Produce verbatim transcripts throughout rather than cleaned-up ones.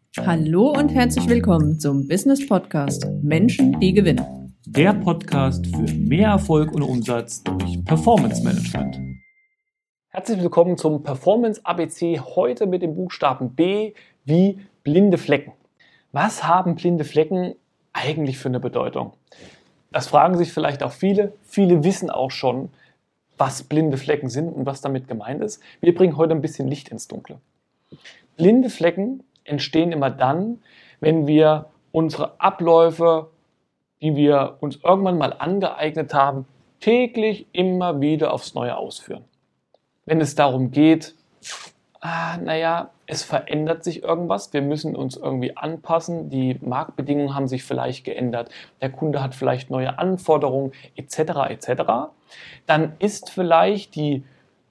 Hallo und herzlich willkommen zum Business Podcast Menschen, die gewinnen. Der Podcast für mehr Erfolg und Umsatz durch Performance Management. Herzlich willkommen zum Performance A B C, heute mit dem Buchstaben B wie blinde Flecken. Was haben blinde Flecken eigentlich für eine Bedeutung? Das fragen sich vielleicht auch viele. Viele wissen auch schon, was blinde Flecken sind und was damit gemeint ist. Wir bringen heute ein bisschen Licht ins Dunkle. Blinde Flecken entstehen immer dann, wenn wir unsere Abläufe, die wir uns irgendwann mal angeeignet haben, täglich immer wieder aufs Neue ausführen. Wenn es darum geht, ah, naja, es verändert sich irgendwas, wir müssen uns irgendwie anpassen, die Marktbedingungen haben sich vielleicht geändert, der Kunde hat vielleicht neue Anforderungen et cetera et cetera, dann ist vielleicht die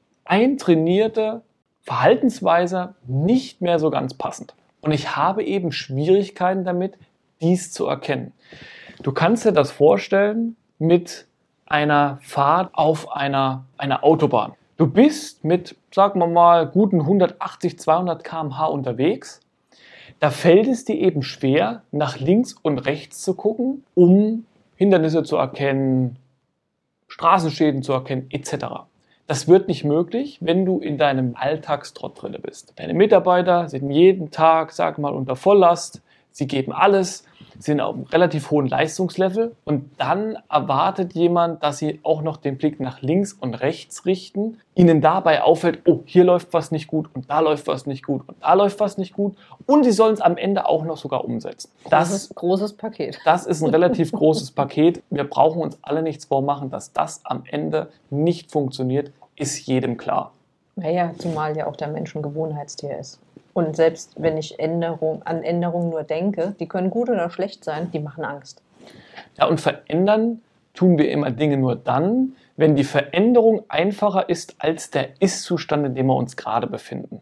eintrainierte Verhaltensweise nicht mehr so ganz passend. Und ich habe eben Schwierigkeiten damit, dies zu erkennen. Du kannst dir das vorstellen mit einer Fahrt auf einer, einer Autobahn. Du bist mit, sagen wir mal, guten hundertachtzig, zweihundert Kilometer pro Stunde unterwegs. Da fällt es dir eben schwer, nach links und rechts zu gucken, um Hindernisse zu erkennen, Straßenschäden zu erkennen et cetera. Das wird nicht möglich, wenn du in deinem Alltagstrott drin bist. Deine Mitarbeiter sind jeden Tag, sag mal, unter Volllast. Sie geben alles, sind auf einem relativ hohen Leistungslevel und dann erwartet jemand, dass sie auch noch den Blick nach links und rechts richten, ihnen dabei auffällt, oh, hier läuft was nicht gut und da läuft was nicht gut und da läuft was nicht gut und sie sollen es am Ende auch noch sogar umsetzen. Das ist ein großes Paket. Das ist ein relativ großes Paket. Wir brauchen uns alle nichts vormachen, dass das am Ende nicht funktioniert, ist jedem klar. Naja, zumal ja auch der Mensch ein Gewohnheitstier ist. Und selbst wenn ich Änderung, an Änderungen nur denke, die können gut oder schlecht sein, die machen Angst. Ja, und verändern tun wir immer Dinge nur dann, wenn die Veränderung einfacher ist als der Ist-Zustand, in dem wir uns gerade befinden.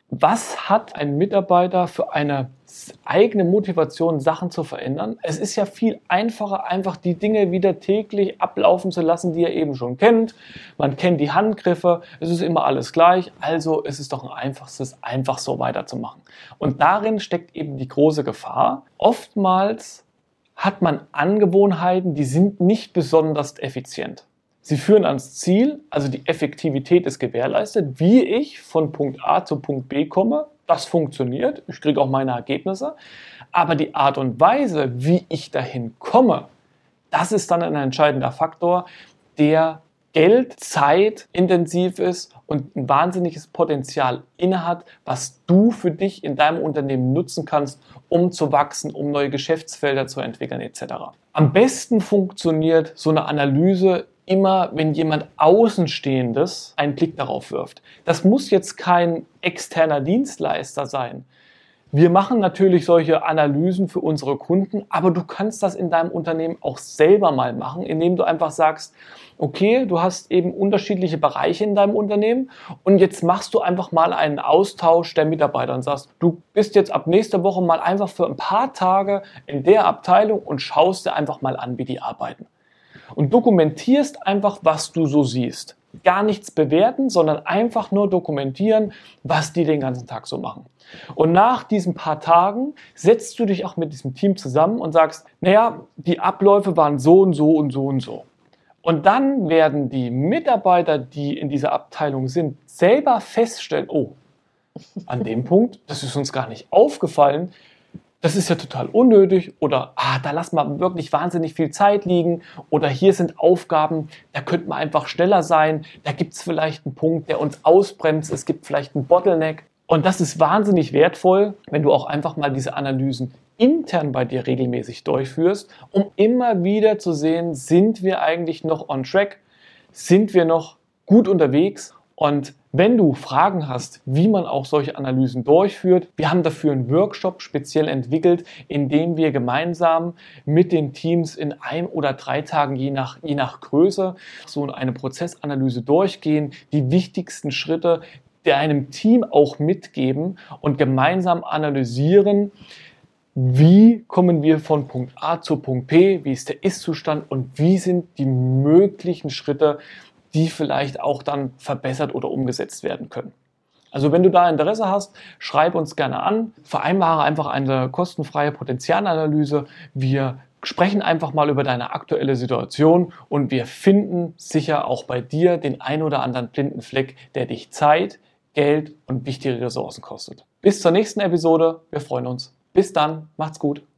Was hat ein Mitarbeiter für eine eigene Motivation, Sachen zu verändern? Es ist ja viel einfacher, einfach die Dinge wieder täglich ablaufen zu lassen, die er eben schon kennt. Man kennt die Handgriffe, es ist immer alles gleich, also ist es doch ein einfachstes, einfach so weiterzumachen. Und darin steckt eben die große Gefahr. Oftmals hat man Angewohnheiten, die sind nicht besonders effizient. Sie führen ans Ziel, also die Effektivität ist gewährleistet, wie ich von Punkt A zu Punkt B komme. Das funktioniert, ich kriege auch meine Ergebnisse. Aber die Art und Weise, wie ich dahin komme, das ist dann ein entscheidender Faktor, der Geld, Zeit intensiv ist und ein wahnsinniges Potenzial innehat, was du für dich in deinem Unternehmen nutzen kannst, um zu wachsen, um neue Geschäftsfelder zu entwickeln et cetera. Am besten funktioniert so eine Analyse immer, wenn jemand Außenstehendes einen Blick darauf wirft. Das muss jetzt kein externer Dienstleister sein. Wir machen natürlich solche Analysen für unsere Kunden, aber du kannst das in deinem Unternehmen auch selber mal machen, indem du einfach sagst, okay, du hast eben unterschiedliche Bereiche in deinem Unternehmen und jetzt machst du einfach mal einen Austausch der Mitarbeiter und sagst, du bist jetzt ab nächster Woche mal einfach für ein paar Tage in der Abteilung und schaust dir einfach mal an, wie die arbeiten. Und dokumentierst einfach, was du so siehst. Gar nichts bewerten, sondern einfach nur dokumentieren, was die den ganzen Tag so machen. Und nach diesen paar Tagen setzt du dich auch mit diesem Team zusammen und sagst, naja, die Abläufe waren so und so und so und so. Und dann werden die Mitarbeiter, die in dieser Abteilung sind, selber feststellen, oh, an dem Punkt, das ist uns gar nicht aufgefallen, das ist ja total unnötig oder ah, da lassen wir wirklich wahnsinnig viel Zeit liegen oder hier sind Aufgaben, da könnte man einfach schneller sein, da gibt es vielleicht einen Punkt, der uns ausbremst, es gibt vielleicht einen Bottleneck und das ist wahnsinnig wertvoll, wenn du auch einfach mal diese Analysen intern bei dir regelmäßig durchführst, um immer wieder zu sehen, sind wir eigentlich noch on track, sind wir noch gut unterwegs. Und wenn du Fragen hast, wie man auch solche Analysen durchführt, wir haben dafür einen Workshop speziell entwickelt, in dem wir gemeinsam mit den Teams in ein oder drei Tagen, je nach, je nach Größe, so eine Prozessanalyse durchgehen, die wichtigsten Schritte deinem Team auch mitgeben und gemeinsam analysieren, wie kommen wir von Punkt A zu Punkt B, wie ist der Ist-Zustand und wie sind die möglichen Schritte, die vielleicht auch dann verbessert oder umgesetzt werden können. Also wenn du da Interesse hast, schreib uns gerne an, vereinbare einfach eine kostenfreie Potenzialanalyse. Wir sprechen einfach mal über deine aktuelle Situation und wir finden sicher auch bei dir den ein oder anderen blinden Fleck, der dich Zeit, Geld und wichtige Ressourcen kostet. Bis zur nächsten Episode. Wir freuen uns. Bis dann. Macht's gut.